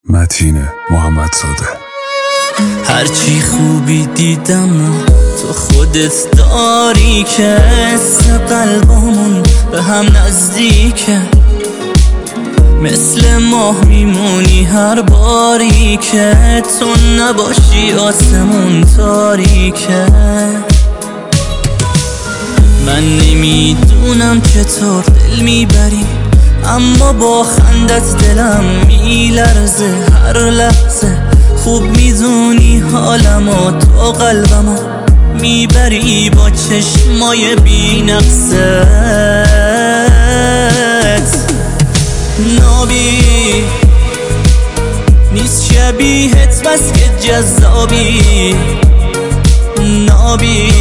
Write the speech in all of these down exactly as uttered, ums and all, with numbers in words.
متین محمدزاده. هرچی خوبی دیدم و تو خودت داری که حس قلبمون به هم نزدیکه، مثل ماه میمونی هر باری که تو نباشی آسمون تاریکه. من نمیدونم چطور دل میبری، اما با خندت دلم میلرزه هر لحظه. خوب میدونی حالمو تو قلبمو میبری با چشمای بی نقصت. نابی نیست شبیهت بس که جذابی، نابی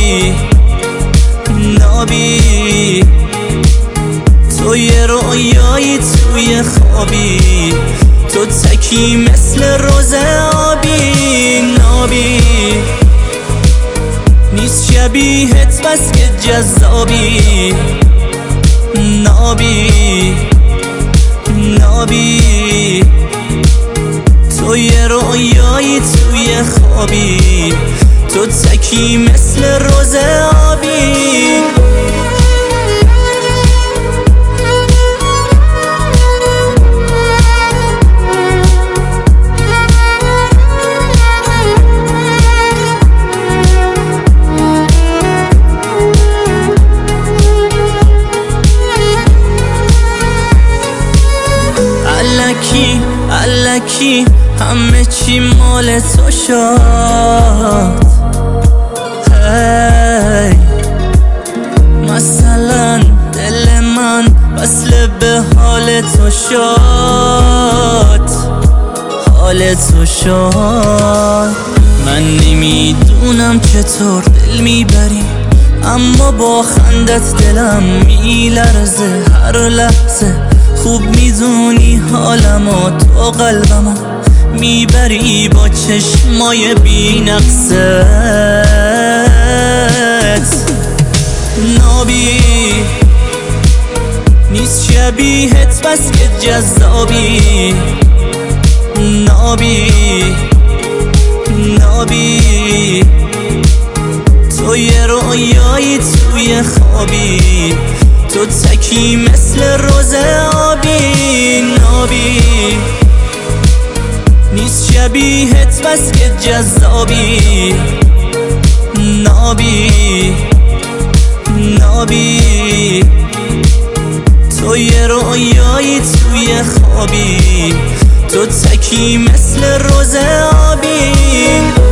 نابی تو یه رویایی توی خوابی، تو تکی مثل روز آبی. نابی نیست شبیهت بس که جذابی، نابی نابی تو یه رویایی توی خوابی، تو تکی مثل روز آبی. الکی الکی همه چی مال تو شد، هی مثلا دل من وصل به حال تو شد، حال تو شد. من نمیدونم چطور دل میبری، اما با خندت دلم میلرزه هر لحظه. خوب میدونی حالمو تو قلبمو میبری با چشمای بی نقصت. نابی نیست شبیهت بس که جذابی، نابی نابی تو یه رویایی توی خوابی، تو تکی مثل روز آبی. نابی نیست شبیهت بس که جذابی، نابی نابی تو یه رویایی توی خوابی، تو تکی مثل روز آبی.